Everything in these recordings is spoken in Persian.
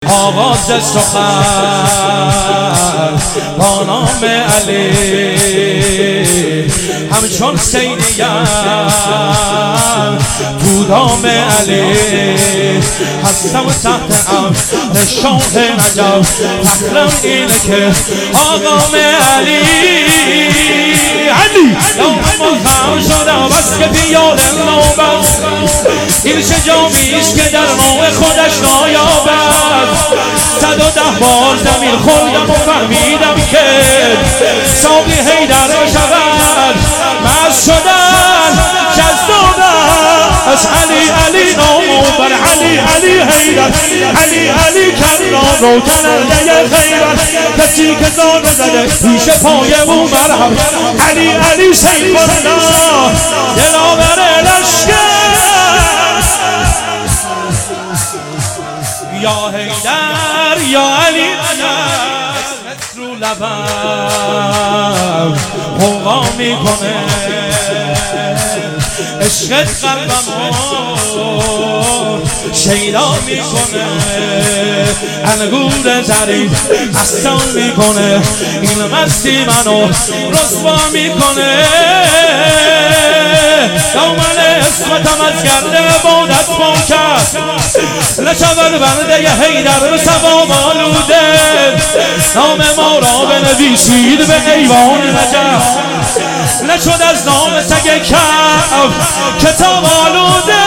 آغاز سخن با نام علی همچون سینیم تو دام علی هستم تحت امر شاه نجف فخرم اینه که آقام علی نام ملهم شده بس که پیاده نوبت این چه جامیست که در نوع خودش نایابد 110 بار زمین خوردم و فهمیدم که ساقی حیدر بشود مست شدن جذاب از علی علی نامو بر علی علی حیدر علی علی کرام روکن علیه خیبر کسی که زان زده پیش پای او مرحب علی علی سیف الله دلاور لشکر یا حیدر یا علی اسمت رو لبم غوغا میکنه عشقت قلبمو شیدا میکنه انگور زرید مستان میکنه این مستی منو رسوا میکنه دامن اسمتم از گرد عبادت پاکت لشور بنده حیدر به ثواب آلوده نام ما را بنویسید به ایوان نجف نشد از نام سگ کف کتاب آلوده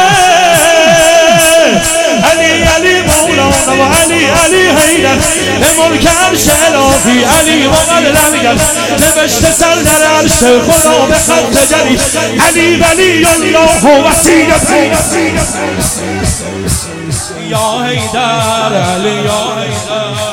علی علی مولانا و علی علی حیدر به ملک عرش الهی علی و قدرنگر نوشته سر در عرش خدا به خط جری علی ولی الله و وصیتی یا حیدر علی یا حیدر